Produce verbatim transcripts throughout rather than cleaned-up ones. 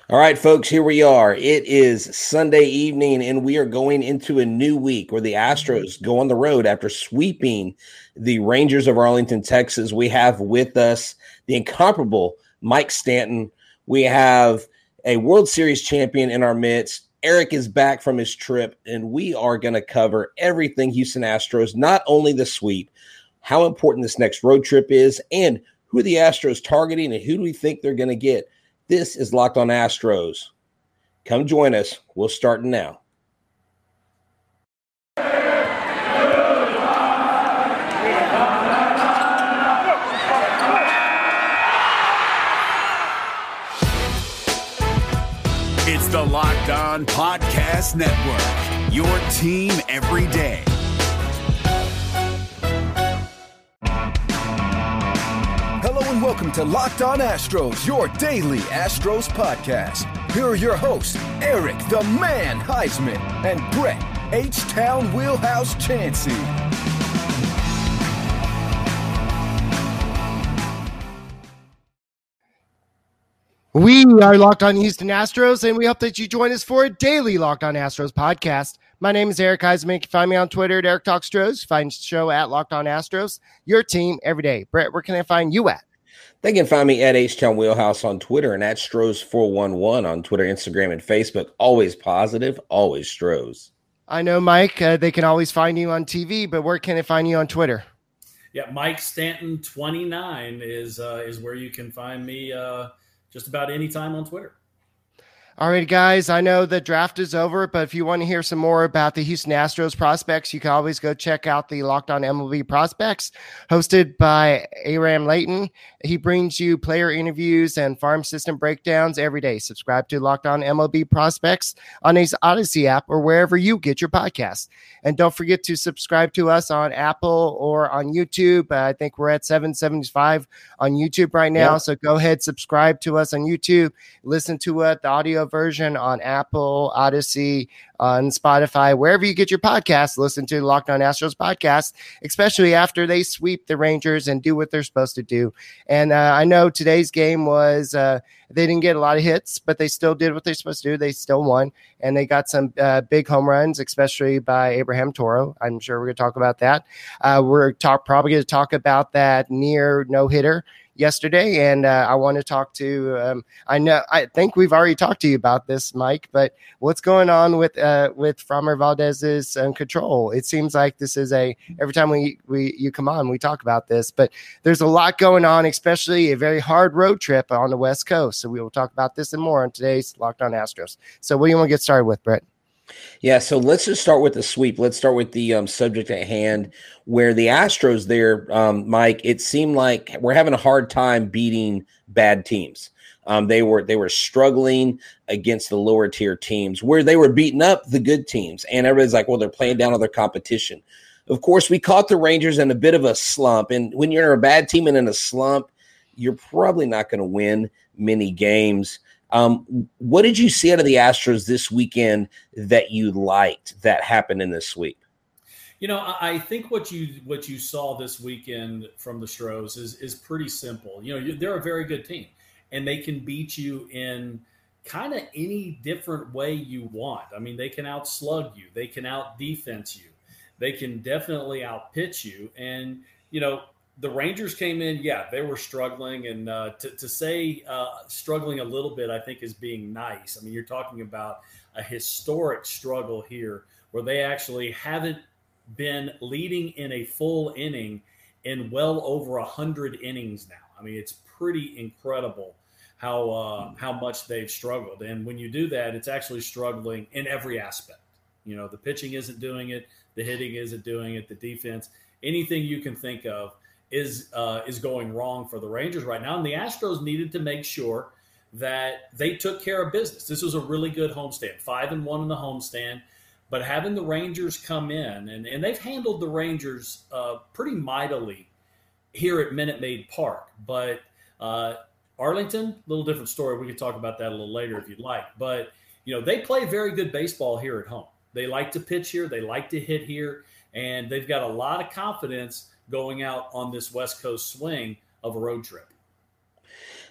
All right, folks, here we are. It is Sunday evening, and we are going into a new week where the Astros go on the road after sweeping the Rangers of Arlington, Texas. We have with us the incomparable Mike Stanton. We have a World Series champion in our midst. Eric is back from his trip, and we are going to cover everything Houston Astros, not only the sweep, how important this next road trip is, and who are the Astros targeting and who do we think they're going to get. This is Locked On Astros. Come join us. We'll start now. It's the Locked On Podcast Network, your team every day. Welcome to Locked On Astros, your daily Astros podcast. Here are your hosts, Eric the Man Heisman and Brett H-Town Wheelhouse Chansey. We are Locked On Houston Astros, and we hope that you join us for a daily Locked On Astros podcast. My name is Eric Heisman. You can find me on Twitter at Eric Talk Stros. Find the show at Locked On Astros, your team every day. Brett, where can I find you at? They can find me at H-Town Wheelhouse on Twitter and at Stros four one one on Twitter, Instagram, and Facebook. Always positive, always Stros. I know, Mike, uh, they can always find you on T V, but where can they find you on Twitter? Yeah, Mike Stanton twenty-nine is uh, is where you can find me uh, just about any time on Twitter. All right, guys, I know the draft is over, but if you want to hear some more about the Houston Astros prospects, you can always go check out the Locked On M L B Prospects, hosted by Aram Layton. He brings you player interviews and farm system breakdowns every day. Subscribe to Locked On M L B Prospects on his Odyssey app or wherever you get your podcasts. And don't forget to subscribe to us on Apple or on YouTube. Uh, I think we're at seven seventy-five on YouTube right now, yep. So go ahead, subscribe to us on YouTube. Listen to uh, the audio version on Apple, Odyssey, on Spotify, wherever you get your podcasts. Listen to Locked On Astros podcast, especially after they sweep the Rangers and do what they're supposed to do. And uh, I know today's game was uh, they didn't get a lot of hits, but they still did what they're supposed to do. They still won, and they got some uh, big home runs, especially by Abraham Toro. I'm sure we're going to talk about that. Uh, we're talk, probably going to talk about that near no-hitter yesterday, and uh, I want to talk to um, I know I think we've already talked to you about this, Mike, but what's going on with uh, with Framber Valdez's um, control? It seems like this is a every time we we you come on we talk about this, but there's a lot going on, especially a very hard road trip on the West Coast. So we will talk about this and more on today's Locked On Astros. So what do you want to get started with, Brett? Yeah, so let's just start with the sweep. Let's start with the um, subject at hand, where the Astros there, um, Mike, it seemed like we're having a hard time beating bad teams. Um, they were they were struggling against the lower tier teams where they were beating up the good teams. And everybody's like, well, they're playing down on their competition. Of course, we caught the Rangers in a bit of a slump. And when you're a bad team and in a slump, you're probably not going to win many games. Um, what did you see out of the Astros this weekend that you liked that happened in this sweep? You know, I think what you what you saw this weekend from the Stros is is pretty simple. You know, they're a very good team, and they can beat you in kind of any different way you want. I mean, they can outslug you, they can out defense you, they can definitely outpitch you, and you know. The Rangers came in, yeah, they were struggling. And uh, to, to say uh, struggling a little bit, I think, is being nice. I mean, you're talking about a historic struggle here where they actually haven't been leading in a full inning in well over one hundred innings now. I mean, it's pretty incredible how uh, how much they've struggled. And when you do that, it's actually struggling in every aspect. You know, the pitching isn't doing it. The hitting isn't doing it. The defense, anything you can think of. is uh, is going wrong for the Rangers right now. And the Astros needed to make sure that they took care of business. This was a really good homestand, five and one in the homestand. But having the Rangers come in, and, and they've handled the Rangers uh, pretty mightily here at Minute Maid Park. But uh, Arlington, a little different story. We could talk about that a little later if you'd like. But, you know, they play very good baseball here at home. They like to pitch here. They like to hit here. And they've got a lot of confidence going out on this West Coast swing of a road trip.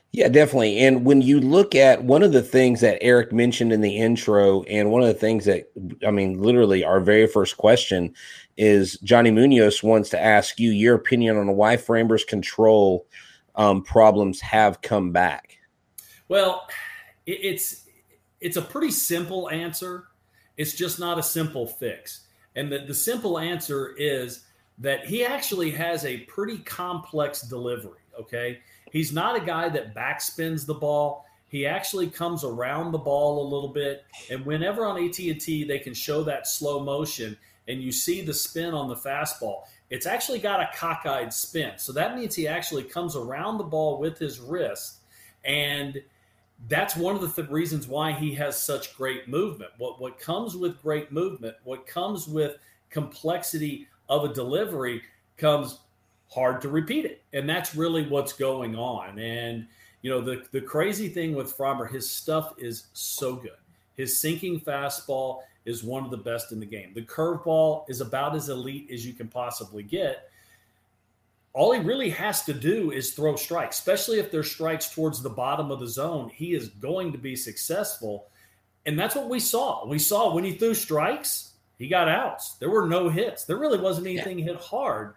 Yeah, definitely. And when you look at one of the things that Eric mentioned in the intro, and one of the things that, I mean, literally our very first question is Johnny Munoz wants to ask you your opinion on why Framber's control um, problems have come back. Well, it, it's it's a pretty simple answer. It's just not a simple fix. And the, the simple answer is that he actually has a pretty complex delivery, okay? He's not a guy that backspins the ball. He actually comes around the ball a little bit. And whenever on A T and T they can show that slow motion and you see the spin on the fastball, it's actually got a cockeyed spin. So that means he actually comes around the ball with his wrist. And that's one of the th- reasons why he has such great movement. What, what comes with great movement, what comes with complexity of a delivery comes hard to repeat it. And that's really what's going on. And, you know, the, the crazy thing with Framber, his stuff is so good. His sinking fastball is one of the best in the game. The curveball is about as elite as you can possibly get. All he really has to do is throw strikes, especially if there's strikes towards the bottom of the zone. He is going to be successful. And that's what we saw. We saw when he threw strikes, he got outs. There were no hits. There really wasn't anything yeah. hit hard.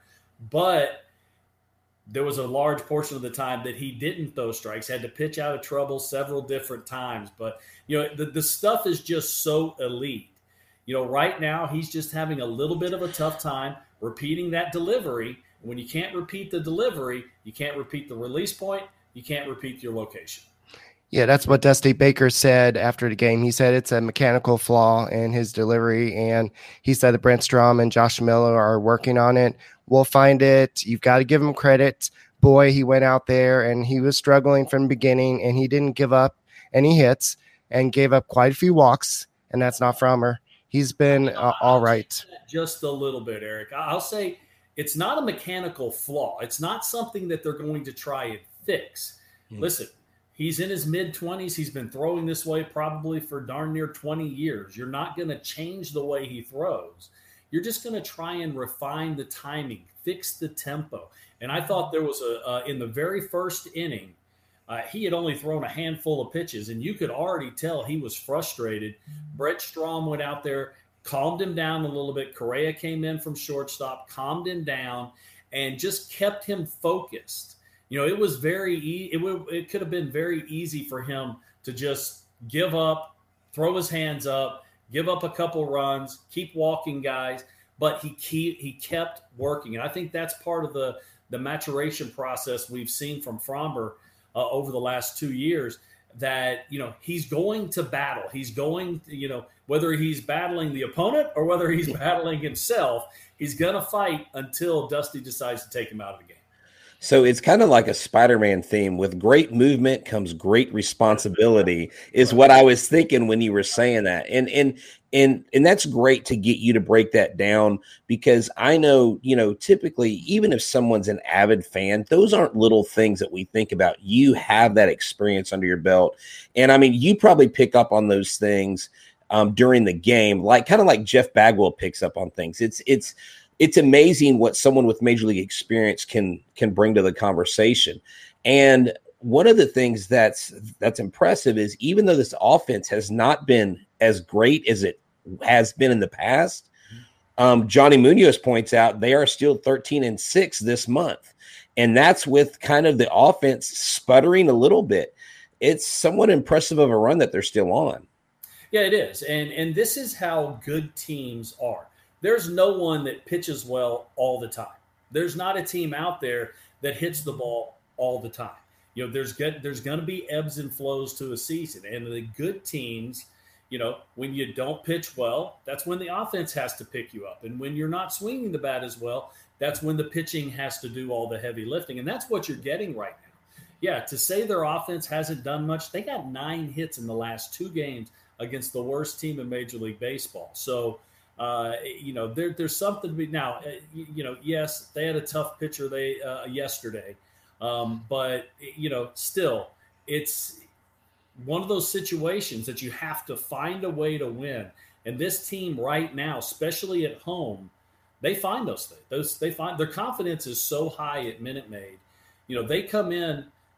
But there was a large portion of the time that he didn't throw strikes, had to pitch out of trouble several different times. But, you know, the, the stuff is just so elite. You know, right now he's just having a little bit of a tough time repeating that delivery. When you can't repeat the delivery, you can't repeat the release point, you can't repeat your location. Yeah, that's what Dusty Baker said after the game. He said it's a mechanical flaw in his delivery, and he said that Brent Strom and Josh Miller are working on it. We'll find it. You've got to give him credit. Boy, he went out there, and he was struggling from the beginning, and he didn't give up any hits and gave up quite a few walks, and that's not Framber. He's been uh, all right. Just a little bit, Eric. I'll say it's not a mechanical flaw. It's not something that they're going to try and fix. Mm. Listen, he's in his mid-twenties. He's been throwing this way probably for darn near twenty years. You're not going to change the way he throws. You're just going to try and refine the timing, fix the tempo. And I thought there was a uh, – in the very first inning, uh, he had only thrown a handful of pitches, and you could already tell he was frustrated. Brent Strom went out there, calmed him down a little bit. Correa came in from shortstop, calmed him down, and just kept him focused. You know, it was very e- – it, w- it could have been very easy for him to just give up, throw his hands up, give up a couple runs, keep walking guys, but he keep, he kept working. And I think that's part of the, the maturation process we've seen from Framber uh, over the last two years that, you know, he's going to battle. He's going, to, you know, whether he's battling the opponent or whether he's battling himself, he's going to fight until Dusty decides to take him out of the game. So it's kind of like a Spider-Man theme. With great movement comes great responsibility is what I was thinking when you were saying that. And, and, and, and that's great to get you to break that down, because I know, you know, typically, even if someone's an avid fan, those aren't little things that we think about. You have that experience under your belt. And I mean, you probably pick up on those things um, during the game, like kind of like Jeff Bagwell picks up on things. It's, it's, It's amazing what someone with major league experience can can bring to the conversation. And one of the things that's that's impressive is even though this offense has not been as great as it has been in the past, um, Johnny Munoz points out they are still thirteen and six this month. And that's with kind of the offense sputtering a little bit. It's somewhat impressive of a run that they're still on. Yeah, it is. And and this is how good teams are. There's no one that pitches well all the time. There's not a team out there that hits the ball all the time. You know, there's good, there's going to be ebbs and flows to a season. And the good teams, you know, when you don't pitch well, that's when the offense has to pick you up. And when you're not swinging the bat as well, that's when the pitching has to do all the heavy lifting. And that's what you're getting right now. Yeah, to say their offense hasn't done much, they got nine hits in the last two games against the worst team in Major League Baseball. So, Uh, you know, there, there's something to be now, uh, you, you know, yes, they had a tough pitcher they uh, yesterday, um, but, you know, still it's one of those situations that you have to find a way to win. And this team right now, especially at home, they find those things. Those they find their confidence is so high at Minute Maid. You know, they come in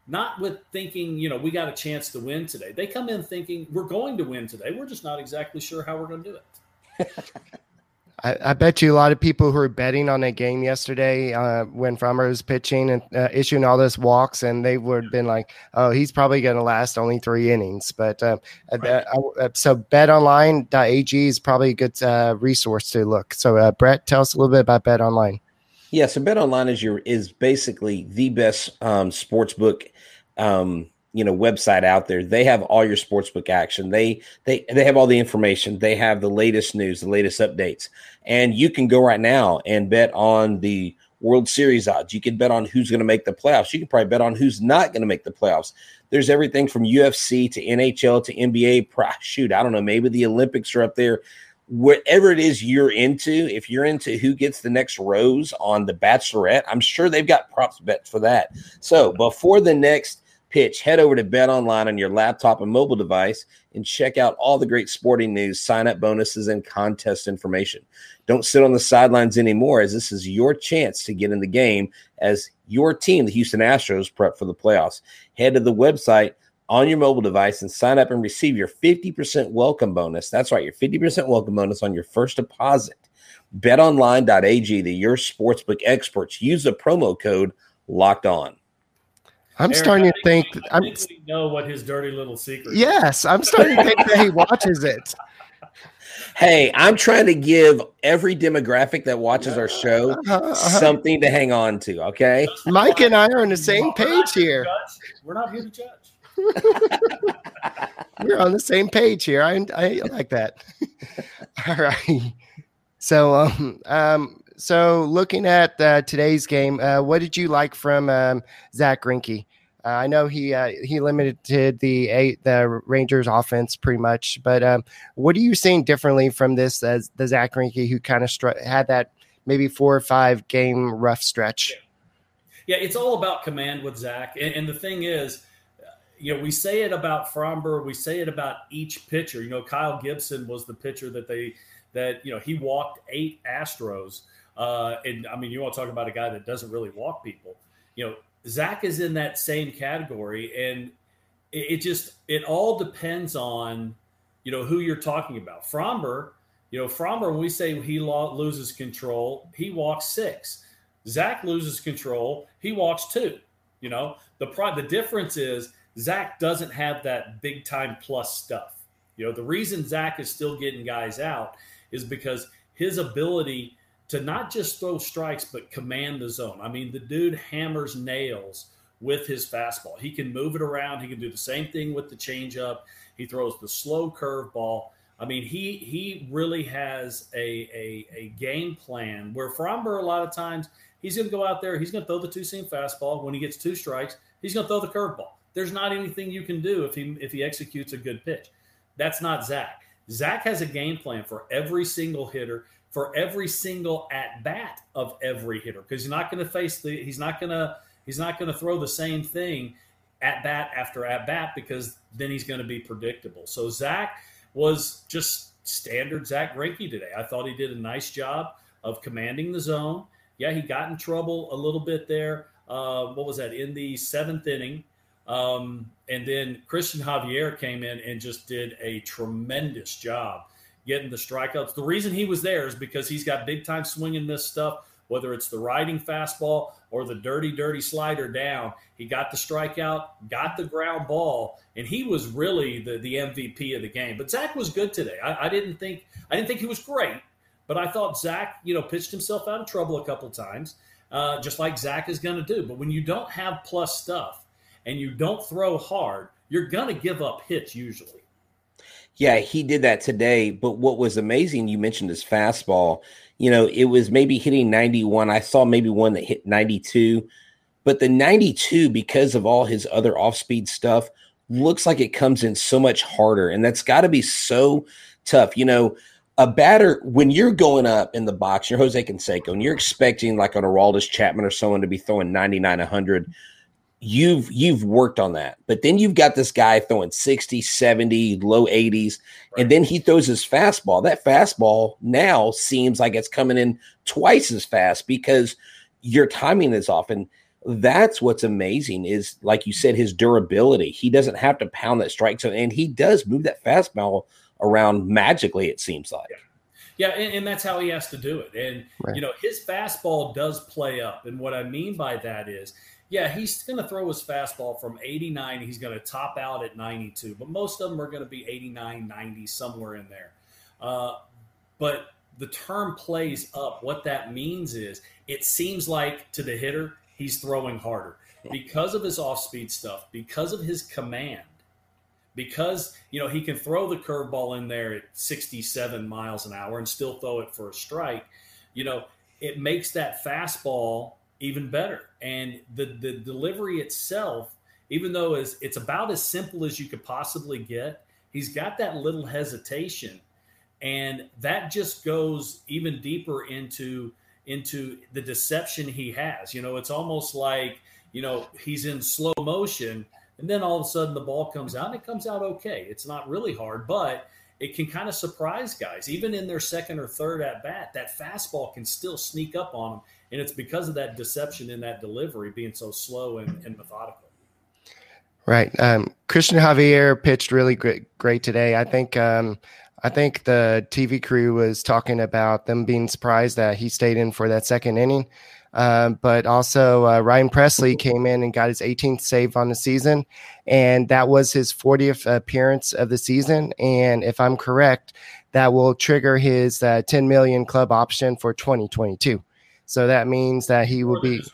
not with thinking, you know, we got a chance to win today. They come in thinking we're going to win today. We're just not exactly sure how we're going to do it. I, I bet you a lot of people who were betting on that game yesterday uh, when Frommer was pitching and uh, issuing all those walks, and they would have been like, oh, he's probably going to last only three innings. But uh, right. uh, uh, so bet online dot a g is probably a good uh, resource to look. So, uh, Brett, tell us a little bit about BetOnline. Yeah, so BetOnline is your is basically the best um, sportsbook um you know, website out there. They have all your sportsbook action. They they they have all the information. They have the latest news, the latest updates. And you can go right now and bet on the World Series odds. You can bet on who's going to make the playoffs. You can probably bet on who's not going to make the playoffs. There's everything from U F C to N H L to N B A. Shoot, I don't know, maybe the Olympics are up there. Whatever it is you're into, if you're into who gets the next rose on The Bachelorette, I'm sure they've got props bets for that. So before the next pitch, head over to BetOnline on your laptop and mobile device and check out all the great sporting news, sign-up bonuses, and contest information. Don't sit on the sidelines anymore, as this is your chance to get in the game as your team, the Houston Astros, prep for the playoffs. Head to the website on your mobile device and sign up and receive your fifty percent welcome bonus. That's right, your fifty percent welcome bonus on your first deposit. bet online dot a g, the your sportsbook experts. Use the promo code Locked On. I'm Eric, starting to think, think I'm I think we know what his dirty little secret yes, is. I'm starting to think that he watches it. Hey, I'm trying to give every demographic that watches our show uh-huh, uh-huh. something to hang on to, okay? Mike and I are on the same page here. We're not here to judge. We're on the same page here. I, I like that. All right. So, um, um, so looking at uh, today's game, uh, what did you like from um, Zach Greinke? Uh, I know he uh, he limited the eight, the Rangers offense pretty much, but um, what are you seeing differently from this as the Zach Greinke who kind of str- had that maybe four or five game rough stretch? Yeah, it's all about command with Zach, and, and the thing is, you know, we say it about Fromber, we say it about each pitcher. You know, Kyle Gibson was the pitcher that they that you know he walked eight Astros. Uh, and I mean, you want to talk about a guy that doesn't really walk people. You know, Zach is in that same category, and it, it just it all depends on you know who you're talking about. Fromber, you know, Fromber. When we say he lo- loses control, he walks six. Zach loses control, he walks two. You know, the pro- the difference is Zach doesn't have that big time plus stuff. You know, the reason Zach is still getting guys out is because his ability to not just throw strikes, but command the zone. I mean, the dude hammers nails with his fastball. He can move it around. He can do the same thing with the changeup. He throws the slow curveball. I mean, he he really has a, a, a game plan where Fromber, a lot of times, he's going to go out there, he's going to throw the two-seam fastball. When he gets two strikes, he's going to throw the curveball. There's not anything you can do if he if he executes a good pitch. That's not Zach. Zach has a game plan for every single hitter, for every single at bat of every hitter, because he's not going to face the he's not going to he's not going to throw the same thing at bat after at bat, because then he's going to be predictable. So Zach was just standard Zach Greinke today. I thought he did a nice job of commanding the zone. Yeah, he got in trouble a little bit there. Uh, what was that, in the seventh inning? Um, and then Christian Javier came in and just did a tremendous job getting the strikeouts. The reason he was there is because he's got big time swing and miss stuff, whether it's the riding fastball or the dirty, dirty slider down. He got the strikeout, got the ground ball, and he was really the, the M V P of the game. But Zach was good today. I, I didn't think I didn't think he was great, but I thought Zach, you know, pitched himself out of trouble a couple times, uh, just like Zach is going to do. But when you don't have plus stuff and you don't throw hard, you're going to give up hits usually. Yeah, he did that today. But what was amazing, you mentioned his fastball. You know, it was maybe hitting ninety-one. I saw maybe one that hit ninety-two. But the ninety-two, because of all his other off-speed stuff, looks like it comes in so much harder. And that's got to be so tough. You know, a batter, when you're going up in the box, you're Jose Canseco, and you're expecting like an Aroldis Chapman or someone to be throwing ninety-nine, one hundred. You've you've worked on that. But then you've got this guy throwing sixty, seventy, low eighties, right. And then he throws his fastball. That fastball now seems like it's coming in twice as fast because your timing is off. And that's what's amazing is, like you said, his durability. He doesn't have to pound that strike zone, and he does move that fastball around magically, it seems like. Yeah, and, and that's how he has to do it. And, right. you know, his fastball does play up. And what I mean by that is, yeah, he's going to throw his fastball from eighty-nine. He's going to top out at ninety-two. But most of them are going to be eighty-nine, ninety, somewhere in there. Uh, but the term plays up. What that means is it seems like to the hitter, he's throwing harder because of his off-speed stuff, because of his command, because, you know, he can throw the curveball in there at sixty-seven miles an hour and still throw it for a strike. You know, it makes that fastball even better. And the, the delivery itself, even though it's, it's about as simple as you could possibly get, he's got that little hesitation. And that just goes even deeper into into the deception he has. You know, it's almost like, you know, he's in slow motion and then all of a sudden the ball comes out and it comes out okay. It's not really hard, but it can kind of surprise guys. Even in their second or third at bat, that fastball can still sneak up on them. And it's because of that deception in that delivery being so slow and, and methodical. Right. Um, Christian Javier pitched really great, great today. I think, um, I think the T V crew was talking about them being surprised that he stayed in for that second inning. Um, but also uh, Ryan Presley came in and got his eighteenth save on the season, and that was his fortieth appearance of the season. And if I'm correct, that will trigger his uh, ten million club option for twenty twenty-two. So that means that he will be.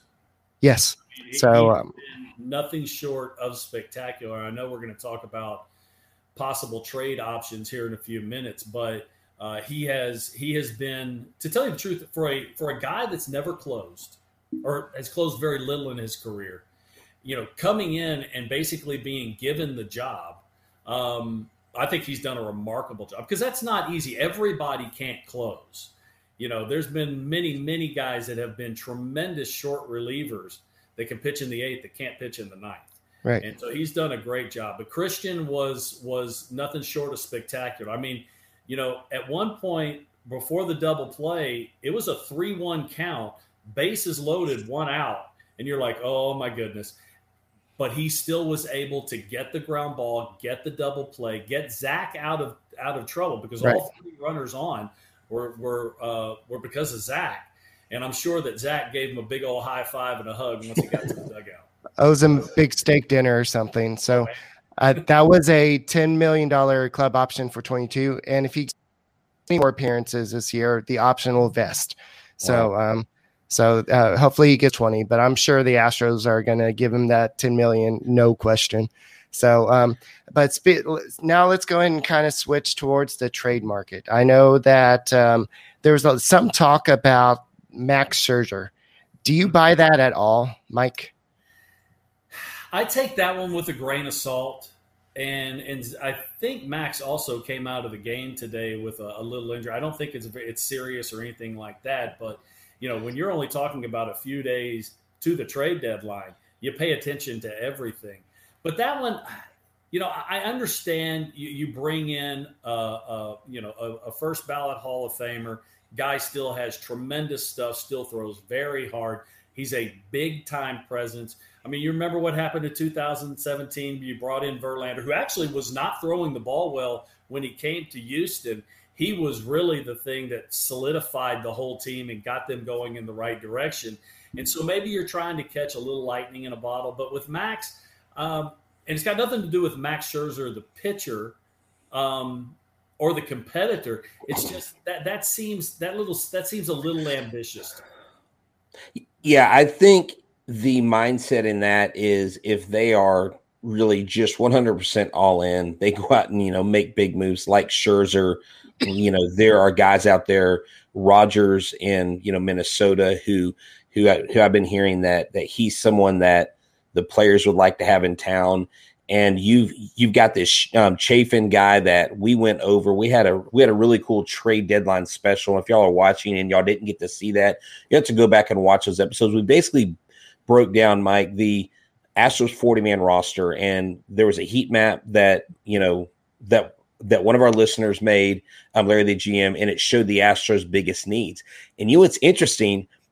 Yes. So um, nothing short of spectacular. I know we're going to talk about possible trade options here in a few minutes, but uh, he has he has been, to tell you the truth, for a for a guy that's never closed or has closed very little in his career, you know, coming in and basically being given the job, um, I think he's done a remarkable job because that's not easy. Everybody can't close. You know, there's been many, many guys that have been tremendous short relievers that can pitch in the eighth that can't pitch in the ninth. Right. And so he's done a great job. But Christian was was nothing short of spectacular. I mean, you know, at one point before the double play, it was a three one count, bases loaded, one out. And you're like, oh, my goodness. But he still was able to get the ground ball, get the double play, get Zach out of out of trouble because right. all three runners on were were uh, were because of Zach. And I'm sure that Zach gave him a big old high five and a hug once he got to the dugout. Owes him a big steak dinner or something. So uh, that was a ten million dollars club option for twenty-two. And if he gets any more appearances this year, the option will vest. So, wow. um, so uh, hopefully he gets twenty, but I'm sure the Astros are going to give him that ten million, no question. So, um, but sp- now let's go ahead and kind of switch towards the trade market. I know that um, there was a, some talk about Max Scherzer. Do you buy that at all, Mike? I take that one with a grain of salt, and and I think Max also came out of the game today with a, a little injury. I don't think it's it's serious or anything like that, but you know, when you're only talking about a few days to the trade deadline, you pay attention to everything. But that one, you know, I understand you, you bring in a, a you know a, a first ballot Hall of Famer. Guy still has tremendous stuff, still throws very hard. He's a big time presence. I mean, you remember what happened in two thousand seventeen? You brought in Verlander, who actually was not throwing the ball well when he came to Houston. He was really the thing that solidified the whole team and got them going in the right direction. And so maybe you're trying to catch a little lightning in a bottle. But with Max, um, and it's got nothing to do with Max Scherzer, the pitcher, um, or the competitor. It's just that that seems that little that seems a little ambitious. Yeah, I think the mindset in that is if they are really just one hundred percent all in, they go out and, you know, make big moves like Scherzer. You know, there are guys out there, Rogers in, you know, Minnesota, who who, I, who I've been hearing that that he's someone that the players would like to have in town. And you've you've got this um, Chafin guy that we went over. We had a we had a really cool trade deadline special. If y'all are watching and y'all didn't get to see that, you have to go back and watch those episodes. We basically broke down, Mike, the Astros forty-man roster, and there was a heat map that you know that that one of our listeners made, um, Larry the G M, and it showed the Astros' biggest needs. And you know what's interesting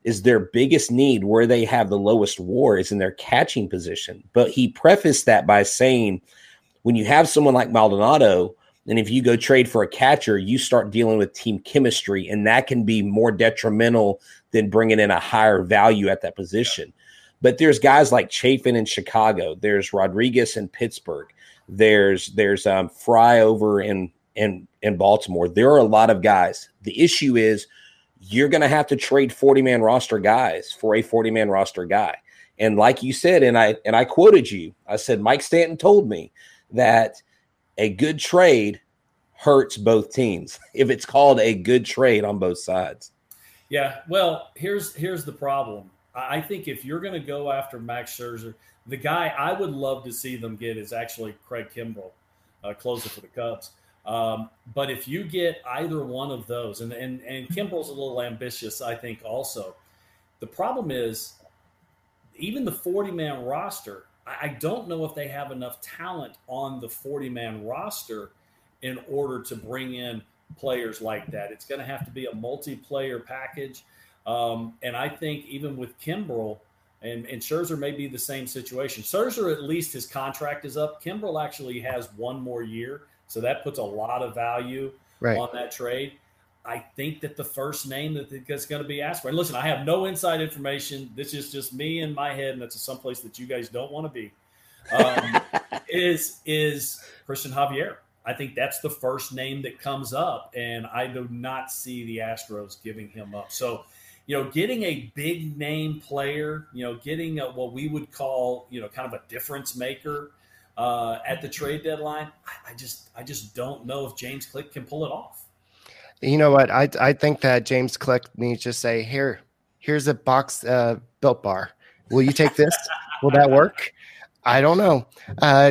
is their biggest need, where they have the lowest war, is in their catching position. But he prefaced that by saying, when you have someone like Maldonado, and if you go trade for a catcher, you start dealing with team chemistry, and that can be more detrimental than bringing in a higher value at that position. Yeah. But there's guys like Chafin in Chicago. There's Rodriguez in Pittsburgh. There's there's um, Fry over in, in, in Baltimore. There are a lot of guys. The issue is you're going to have to trade forty-man roster guys for a forty-man roster guy. And like you said, and I and I quoted you, I said Mike Stanton told me that a good trade hurts both teams if it's called a good trade on both sides. Yeah, well, here's here's the problem. I think if you're going to go after Max Scherzer, the guy I would love to see them get is actually Craig Kimbrell, uh, closer for the Cubs. Um, but if you get either one of those, and, and, and Kimbrell's a little ambitious, I think also. The problem is even the forty-man roster, I don't know if they have enough talent on the forty-man roster in order to bring in players like that. It's going to have to be a multiplayer package. Um, and I think even with Kimbrell, and, and Scherzer may be the same situation. Scherzer, at least his contract is up. Kimbrell actually has one more year, so that puts a lot of value right on that trade. I think that the first name that is going to be asked for, and listen, I have no inside information. This is just me in my head, and that's someplace that you guys don't want to be, um, is, is Christian Javier. I think that's the first name that comes up, and I do not see the Astros giving him up. So, you know, getting a big name player, you know, getting a, what we would call, you know, kind of a difference maker uh, at the trade deadline, I, I just I just don't know if James Click can pull it off. You know what? I I think that James Click needs to say, here, here's a box uh, Built Bar. Will you take this? Will that work? I don't know. Uh,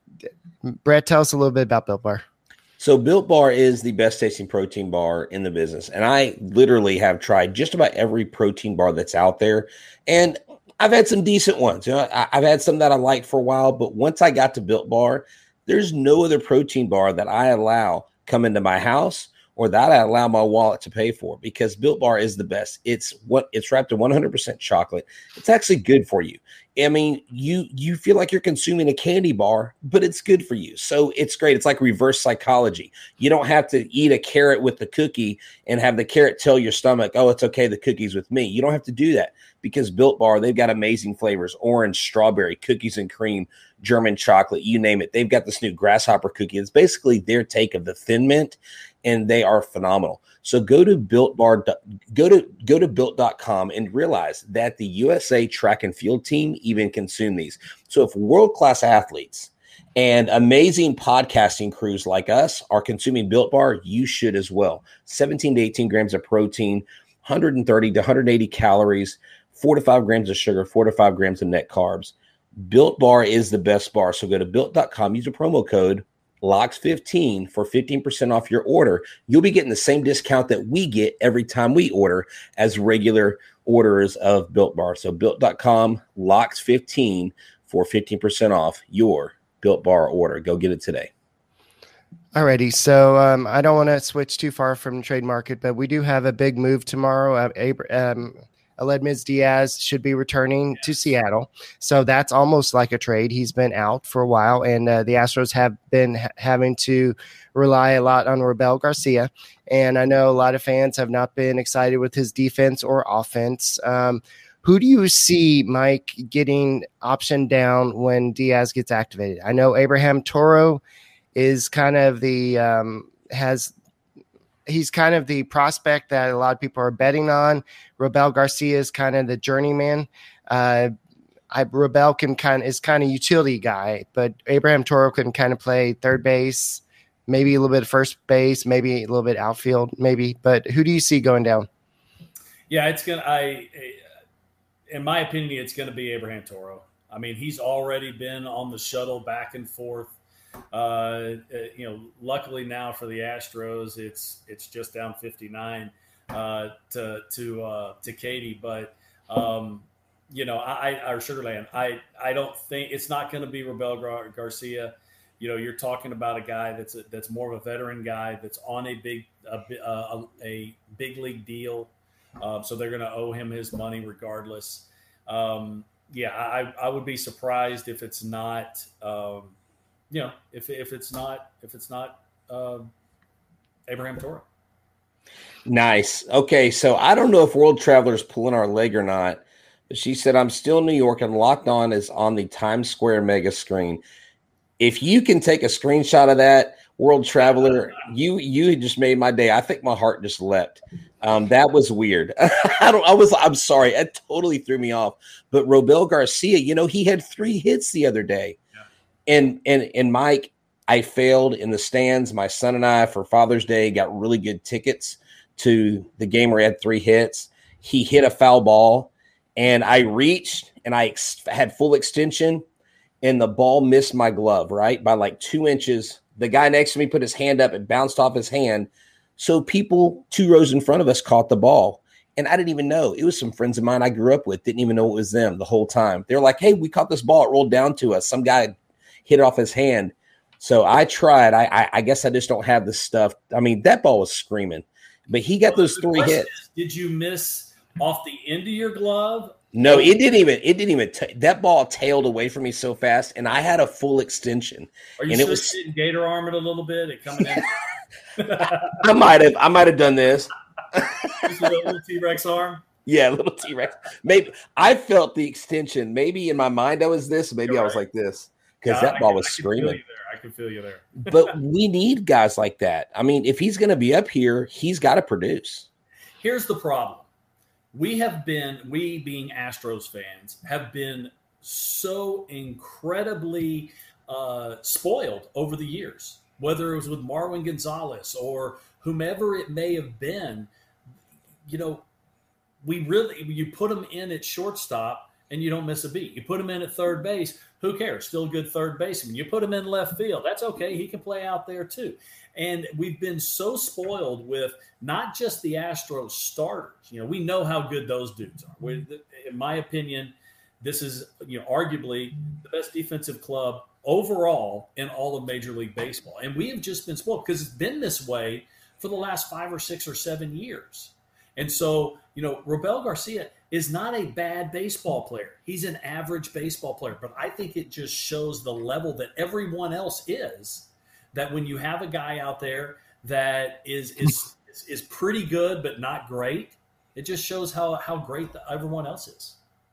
Brett, tell us a little bit about Built Bar. So Built Bar is the best tasting protein bar in the business. And I literally have tried just about every protein bar that's out there. And I've had some decent ones. You know, I, I've had some that I liked for a while. But once I got to Built Bar, there's no other protein bar that I allow come into my house or that I allow my wallet to pay for, because Built Bar is the best. It's what it's wrapped in one hundred percent chocolate. It's actually good for you. I mean, you you feel like you're consuming a candy bar, but it's good for you. So it's great. It's like reverse psychology. You don't have to eat a carrot with the cookie and have the carrot tell your stomach, oh, it's okay, the cookie's with me. You don't have to do that, because Built Bar, they've got amazing flavors: orange, strawberry, cookies and cream, German chocolate, you name it. They've got this new grasshopper cookie. It's basically their take of the Thin Mint, and they are phenomenal. So go to Built Bar, go to go to built dot com and realize that the U S A track and field team even consume these. So if world-class athletes and amazing podcasting crews like us are consuming Built Bar, you should as well. seventeen to eighteen grams of protein, one hundred thirty to one hundred eighty calories, four to five grams of sugar, four to five grams of net carbs. Built Bar is the best bar. So go to built dot com, use a promo code L O X fifteen for fifteen percent off your order. You'll be getting the same discount that we get every time we order as regular orders of Built Bar. So built dot com, L O X fifteen for fifteen percent off your Built Bar order. Go get it today. Alrighty, so um, I don't want to switch too far from the trade market, but we do have a big move tomorrow. Uh, Ab- um, Aledmys Diaz should be returning yes. to Seattle. So that's almost like a trade. He's been out for a while, and uh, the Astros have been ha- having to rely a lot on Robel Garcia. And I know a lot of fans have not been excited with his defense or offense. Um, who do you see, Mike, getting optioned down when Diaz gets activated? I know Abraham Toro is kind of the um, has – he's kind of the prospect that a lot of people are betting on. Robel Garcia is kind of the journeyman. Uh, I, Robel can kind of is kind of utility guy, but Abraham Toro can kind of play third base, maybe a little bit of first base, maybe a little bit outfield, maybe. But who do you see going down? Yeah, it's gonna. I, in my opinion, it's gonna be Abraham Toro. I mean, he's already been on the shuttle back and forth. Uh, you know, luckily now for the Astros, it's it's just down fifty-nine uh, to to uh, to Katy, but um, you know, I, I or Sugarland, I I don't think it's not going to be Robel Gar- Garcia. You know, you're talking about a guy that's a, that's more of a veteran guy that's on a big a, a, a big league deal. Uh, so they're going to owe him his money regardless. Um, yeah, I, I would be surprised if it's not, um, you know, if if it's not if it's not uh, Abraham Torre. Nice. Okay, so I don't know if World Traveler's pulling our leg or not, but she said, I'm still in New York and Locked On is on the Times Square mega screen. If you can take a screenshot of that, World Traveler, you you just made my day. I think my heart just leapt. Um, that was weird. I don't. I was. I'm sorry. It totally threw me off. But Robel Garcia, you know, he had three hits the other day, yeah. and and and Mike, I failed in the stands. My son and I, for Father's Day, got really good tickets to the game where he had three hits. He hit a foul ball, and I reached and I ex- had full extension, and the ball missed my glove, right, by like two inches. The guy next to me put his hand up and bounced off his hand. So people two rows in front of us caught the ball, and I didn't even know. It was some friends of mine I grew up with, didn't even know it was them the whole time. They were like, hey, we caught this ball. It rolled down to us. Some guy hit it off his hand. So I tried. I, I, I guess I just don't have the stuff. I mean, that ball was screaming. But he got well, those three hits. Is, did you miss off the end of your glove? No, it didn't even. It didn't even. T- that ball tailed away from me so fast, and I had a full extension. Are you and sure it was you didn't gator arm it a little bit? It coming in. I might have. I might have done this. Just a little T-Rex arm. Yeah, a little T-Rex. Maybe I felt the extension. Maybe in my mind I was this. Maybe You're I was right. like this because yeah, that I ball can, was I screaming. I can feel you there. But we need guys like that. I mean, if he's going to be up here, he's got to produce. Here's the problem. We have been, we being Astros fans, have been so incredibly uh, spoiled over the years, whether it was with Marwin Gonzalez or whomever it may have been. You know, we really, you put them in at shortstop and you don't miss a beat. You put him in at third base, who cares? Still a good third baseman. You put him in left field, that's okay. He can play out there too. And we've been so spoiled with not just the Astros starters. You know, we know how good those dudes are. We, in my opinion, this is, you know, arguably the best defensive club overall in all of Major League Baseball. And we have just been spoiled because it's been this way for the last five or six or seven years. And so, you know, Robel Garcia is not a bad baseball player. He's an average baseball player. But I think it just shows the level that everyone else is, that when you have a guy out there that is is is pretty good but not great, it just shows how, how great the, everyone else is.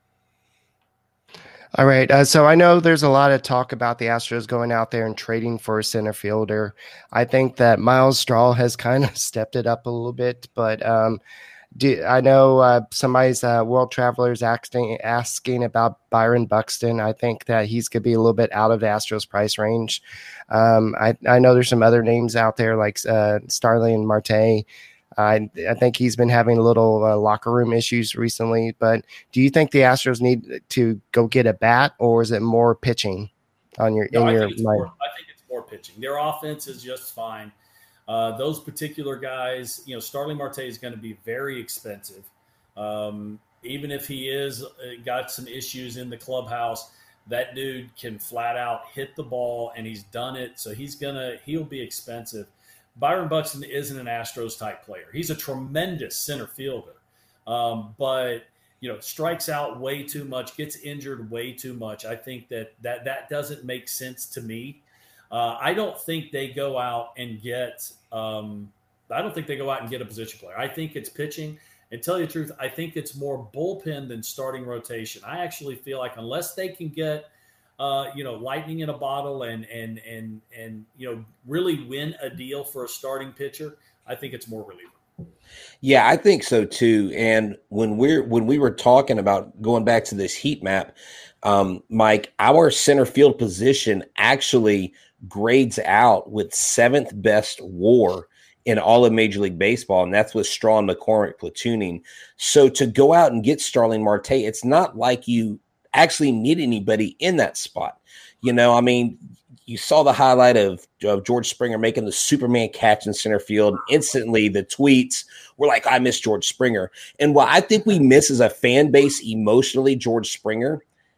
All right. Uh, so I know there's a lot of talk about the Astros going out there and trading for a center fielder. I think that Miles Straw has kind of stepped it up a little bit, but um, do, I know uh, somebody's uh, World Travelers asking, asking about Byron Buxton. I think that he's going to be a little bit out of the Astros price range. Um, I, I know there's some other names out there like uh, Starling Marte. I, I think he's been having a little uh, locker room issues recently, but do you think the Astros need to go get a bat, or is it more pitching on your, no, in I your think mind? More, I think it's more pitching. Their offense is just fine. Uh, those particular guys, you know, Starling Marte is going to be very expensive. Um, even if he is uh, got some issues in the clubhouse, that dude can flat out hit the ball, and he's done it. So he's going to, he'll be expensive. Byron Buxton isn't an Astros type player. He's a tremendous center fielder, um, but you know, strikes out way too much, gets injured way too much. I think that that that doesn't make sense to me. Uh, I don't think they go out and get. Um, I don't think they go out and get a position player. I think it's pitching. And tell you the truth, I think it's more bullpen than starting rotation. I actually feel like unless they can get. Uh, you know, lightning in a bottle and and and and you know, really win a deal for a starting pitcher, I think it's more reliever. Yeah, I think so too. And when we're when we were talking about going back to this heat map, um, Mike, our center field position actually grades out with seventh best WAR in all of Major League Baseball, and that's with Straw and McCormick platooning. So to go out and get Starling Marte, it's not like you actually need anybody in that spot. You know, I mean, you saw the highlight of, of George Springer making the Superman catch in center field. Instantly, the tweets were like, I miss George Springer. And what I think we miss as a fan base emotionally, George Springer,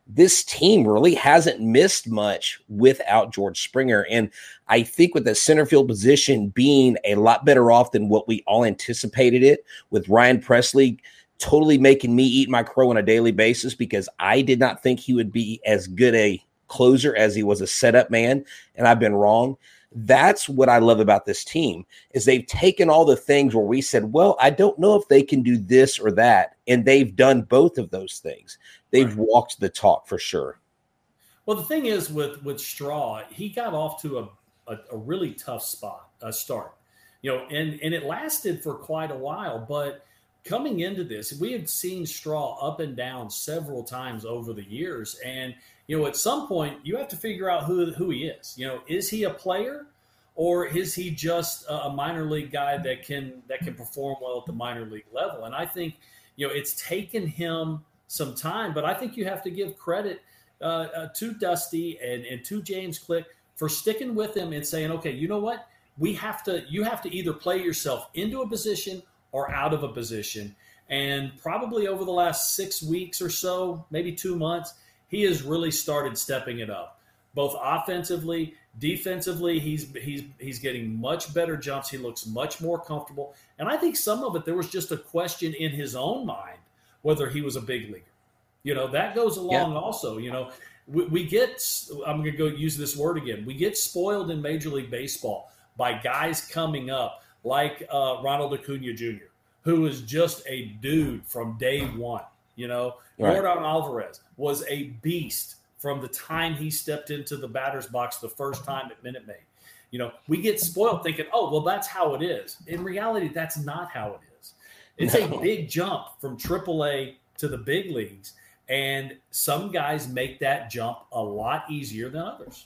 this team really hasn't missed much without George Springer. And I think with the center field position being a lot better off than what we all anticipated it, with Ryan Presley totally making me eat my crow on a daily basis, because I did not think he would be as good a closer as he was a setup man, and I've been wrong. That's what I love about this team, is they've taken all the things where we said, well, I don't know if they can do this or that, and they've done both of those things. They've right. walked the talk for sure. Well, the thing is with with Straw, he got off to a, a, a really tough spot, a start, you know, and, and it lasted for quite a while. But coming into this, we had seen Straw up and down several times over the years. And, you know, at some point you have to figure out who, who he is. You know, is he a player, or is he just a minor league guy that can that can perform well at the minor league level? And I think, you know, it's taken him some time, but I think you have to give credit uh, uh, to Dusty and, and to James Click for sticking with him and saying, okay, you know what? We have to, you have to either play yourself into a position or out of a position. And probably over the last six weeks or so, maybe two months, he has really started stepping it up, both offensively, defensively. He's he's he's getting much better jumps. He looks much more comfortable. And I think some of it, there was just a question in his own mind whether he was a big leaguer. You know, that goes along yeah. also. You know, we, we get, I'm going to go use this word again, we get spoiled in Major League Baseball by guys coming up like uh, Ronald Acuna Junior, who is just a dude from day one. You know, right. Jordan Alvarez was a beast from the time he stepped into the batter's box the first time at Minute Maid. You know, we get spoiled thinking, oh, well, that's how it is. In reality, that's not how it is. It's no. a big jump from triple A to the big leagues, and some guys make that jump a lot easier than others.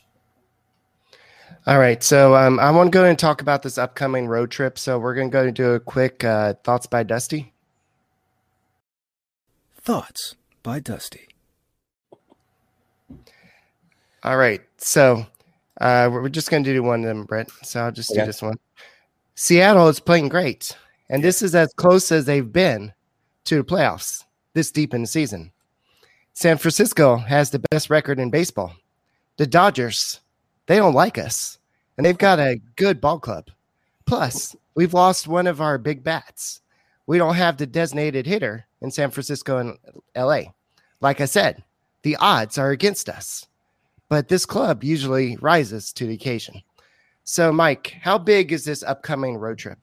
All right, so um, I want to go and talk about this upcoming road trip. So we're going to go and do a quick uh, Thoughts by Dusty. Thoughts by Dusty. All right, so uh, we're just going to do one of them, Brett. So I'll just okay. do this one. Seattle is playing great, and this is as close as they've been to the playoffs this deep in the season. San Francisco has the best record in baseball. The Dodgers, they don't like us, and they've got a good ball club. Plus, we've lost one of our big bats. We don't have the designated hitter in San Francisco and L A. Like I said, the odds are against us, but this club usually rises to the occasion. So, Mike, how big is this upcoming road trip?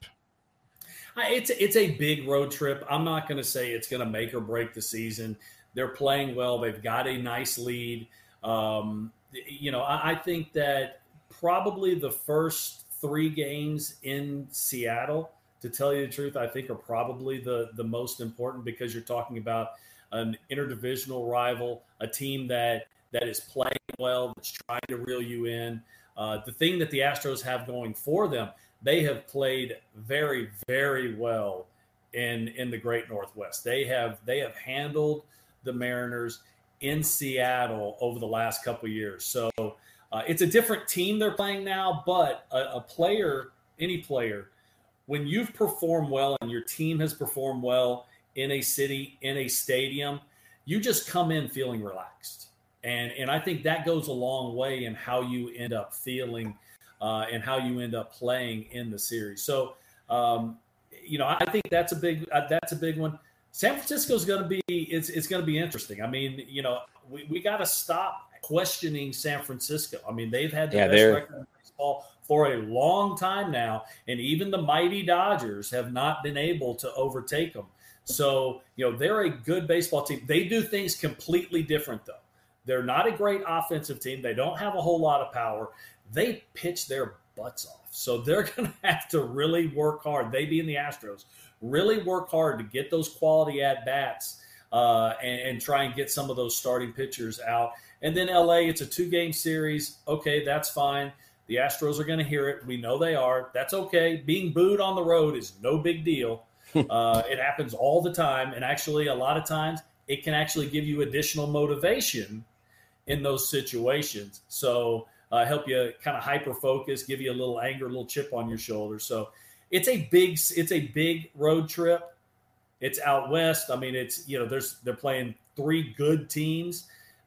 It's it's a big road trip. I'm not going to say it's going to make or break the season. They're playing well. They've got a nice lead. Um, you know, I, I think that probably the first three games in Seattle, to tell you the truth, I think are probably the, the most important, because you're talking about an interdivisional rival, a team that that is playing well, that's trying to reel you in. Uh, the thing that the Astros have going for them, they have played very, very well in in the Great Northwest. They have they have handled the Mariners in Seattle over the last couple of years. So uh, it's a different team they're playing now, but a, a player, any player, when you've performed well and your team has performed well in a city, in a stadium, you just come in feeling relaxed. And and I think that goes a long way in how you end up feeling uh, and how you end up playing in the series. So, um, you know, I think that's a big uh, that's a big one. San Francisco is going to be it's it's going to be interesting. I mean, you know, we, we got to stop questioning San Francisco. I mean, they've had the yeah, best they're... record in baseball for a long time now, and even the mighty Dodgers have not been able to overtake them. So, you know, they're a good baseball team. They do things completely different, though. They're not a great offensive team. They don't have a whole lot of power. They pitch their butts off. So they're going to have to really work hard. They being the Astros, really work hard to get those quality at-bats uh, and, and try and get some of those starting pitchers out. And then L A, it's a two-game series. Okay, that's fine. The Astros are going to hear it. We know they are. That's okay. Being booed on the road is no big deal. uh, it happens all the time. And actually, a lot of times, it can actually give you additional motivation in those situations. So uh, help you kind of hyper-focus, give you a little anger, a little chip on your shoulder. So it's a big it's a big road trip. It's out west. I mean, it's, you know, there's they're playing three good teams.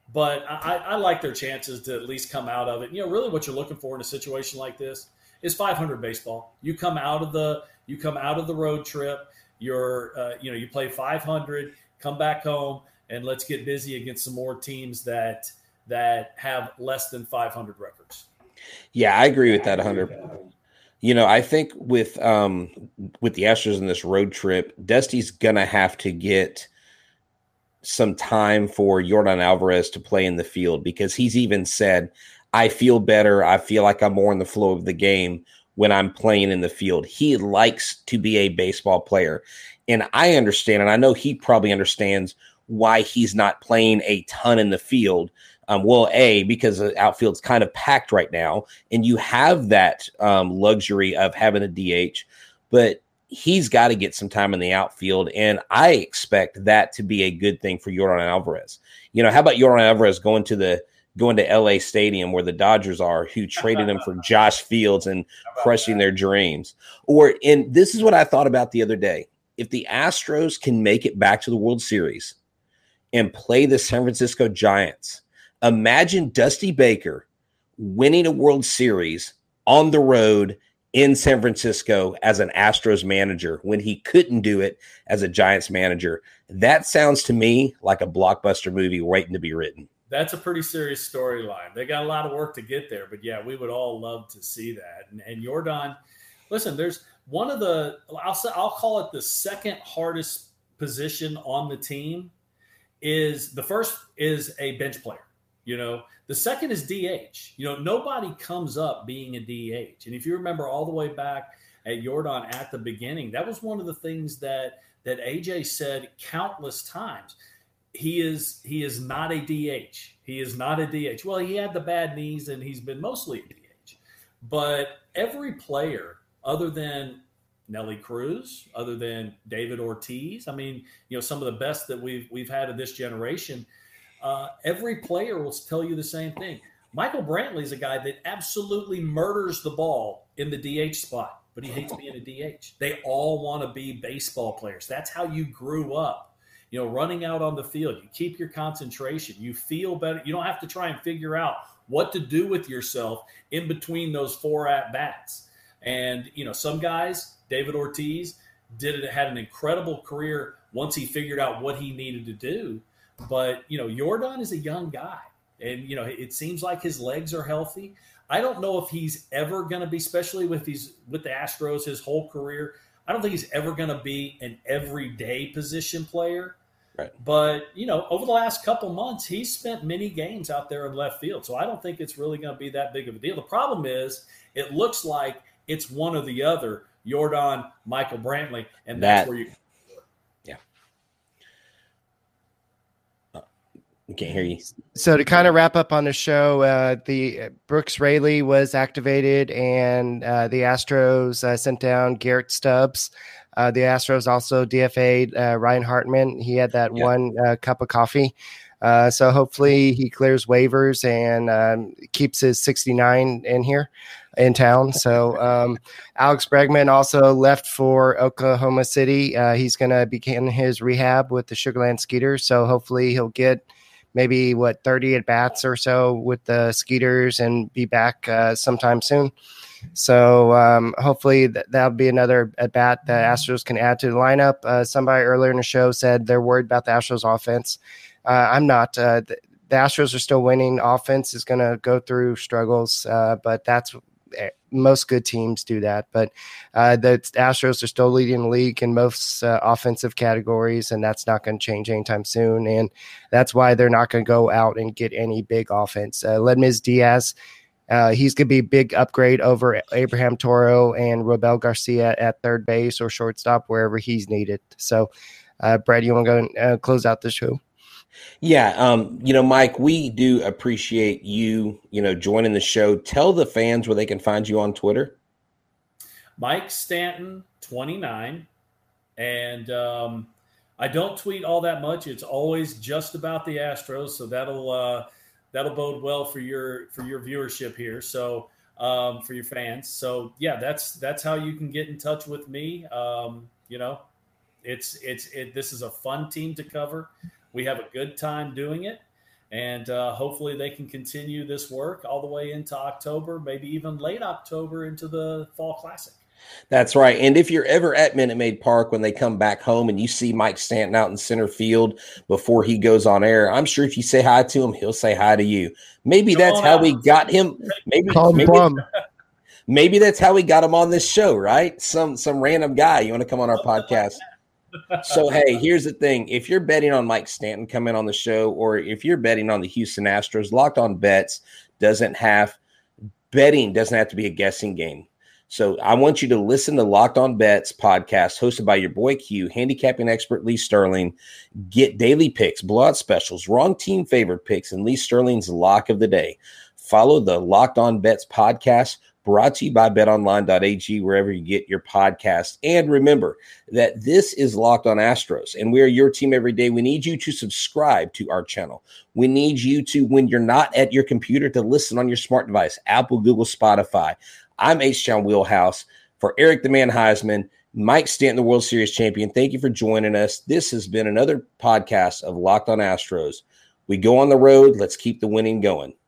but I, I like their chances to at least come out of it. You know, really what you're looking for in a situation like this is five hundred baseball. You come out of the you come out of the road trip. You're uh, you know you play five hundred, come back home, and let's get busy against some more teams that that have less than five hundred records. Yeah, I agree with that one hundred. You know, I think with um, with the Astros in this road trip, Dusty's gonna have to get some time for Yordan Alvarez to play in the field, because he's even said, I feel better. I feel like I'm more in the flow of the game when I'm playing in the field. He likes to be a baseball player. And I understand, and I know he probably understands why he's not playing a ton in the field. Um, well, A, because the outfield's kind of packed right now, and you have that um, luxury of having a D H, but he's got to get some time in the outfield, and I expect that to be a good thing for Yordan Alvarez. You know, how about Yordan Alvarez going to the going to L A Stadium where the Dodgers are, who traded him for Josh Fields and crushing their dreams? Or, and this is what I thought about the other day. If the Astros can make it back to the World Series and play the San Francisco Giants, imagine Dusty Baker winning a World Series on the road in San Francisco as an Astros manager when he couldn't do it as a Giants manager. That sounds to me like a blockbuster movie waiting to be written. That's a pretty serious storyline. They got a lot of work to get there, but yeah, we would all love to see that. And, and Yordan, listen, there's one of the, I'll say, I'll call it the second hardest position on the team. Is the first is a bench player. You know, the second is D H. You know, nobody comes up being a D H. And if you remember all the way back at Yordan at the beginning, that was one of the things that that A J said countless times. He is he is not a D H. He is not a D H. Well, he had the bad knees and he's been mostly a D H. But every player other than Nelly Cruz, other than David Ortiz, I mean, you know, some of the best that we've we've had of this generation, Uh, every player will tell you the same thing. Michael Brantley is a guy that absolutely murders the ball in the D H spot, but he hates being a D H. They all want to be baseball players. That's how you grew up, you know, running out on the field. You keep your concentration. You feel better. You don't have to try and figure out what to do with yourself in between those four at-bats. And, you know, some guys, David Ortiz, did it, had an incredible career once he figured out what he needed to do. But, you know, Yordan is a young guy, and, you know, it seems like his legs are healthy. I don't know if he's ever going to be, especially with these with the Astros, his whole career, I don't think he's ever going to be an everyday position player. Right. But, you know, over the last couple months, he's spent many games out there in left field. So I don't think it's really going to be that big of a deal. The problem is it looks like it's one or the other, Yordan, Michael Brantley, and that's that, where you – I can't hear you. So to kind of wrap up on the show, uh, the uh, Brooks Raley was activated, and uh, the Astros uh, sent down Garrett Stubbs. Uh, the Astros also D F A'd uh, Ryan Hartman. He had that yeah. one uh, cup of coffee. Uh, so hopefully he clears waivers and um, keeps his sixty-nine in here in town. So um, Alex Bregman also left for Oklahoma City. Uh, he's going to begin his rehab with the Sugarland Skeeters. So hopefully he'll get maybe what thirty at bats or so with the Skeeters and be back uh, sometime soon. So um, hopefully th- that'll be another at bat that Astros can add to the lineup. Uh, somebody earlier in the show said they're worried about the Astros offense. Uh, I'm not. Uh, the, the Astros are still winning. Offense is going to go through struggles, uh, but that's most good teams do that. But uh, the Astros are still leading the league in most uh, offensive categories, and that's not going to change anytime soon. And that's why they're not going to go out and get any big offense. Uh, Ledmiz Diaz, uh, he's going to be a big upgrade over Abraham Toro and Robel Garcia at third base or shortstop, wherever he's needed. So, uh, Brad, you want to go and uh, close out the show? Yeah. Um, you know, Mike, we do appreciate you, you know, joining the show. Tell the fans where they can find you on Twitter. Mike Stanton twenty-nine. And um, I don't tweet all that much. It's always just about the Astros. So that'll, uh, that'll bode well for your, for your viewership here. So um, for your fans. So yeah, that's, that's how you can get in touch with me. Um, you know, it's, it's, it, this is a fun team to cover. We have a good time doing it. And uh, hopefully they can continue this work all the way into October, maybe even late October into the Fall Classic. That's right. And if you're ever at Minute Maid Park when they come back home and you see Mike Stanton out in center field before he goes on air, I'm sure if you say hi to him, he'll say hi to you. Maybe Come that's how out. we got him. Maybe, Call him maybe, Plum. maybe that's how we got him on this show, right? Some some random guy. You want to come on our podcast? So, hey, here's the thing. If you're betting on Mike Stanton coming on the show, or if you're betting on the Houston Astros, Locked On Bets doesn't have betting doesn't have to be a guessing game. So I want you to listen to Locked On Bets podcast hosted by your boy Q, handicapping expert Lee Sterling. Get daily picks, blowout specials, wrong team favorite picks, and Lee Sterling's lock of the day. Follow the Locked On Bets podcast, brought to you by bet online dot a g, wherever you get your podcast. And remember that this is Locked On Astros, and we are your team every day. We need you to subscribe to our channel. We need you to, when you're not at your computer, to listen on your smart device, Apple, Google, Spotify. I'm H-Town Wheelhouse. For Eric the Man Heisman, Mike Stanton, the World Series champion, thank you for joining us. This has been another podcast of Locked On Astros. We go on the road. Let's keep the winning going.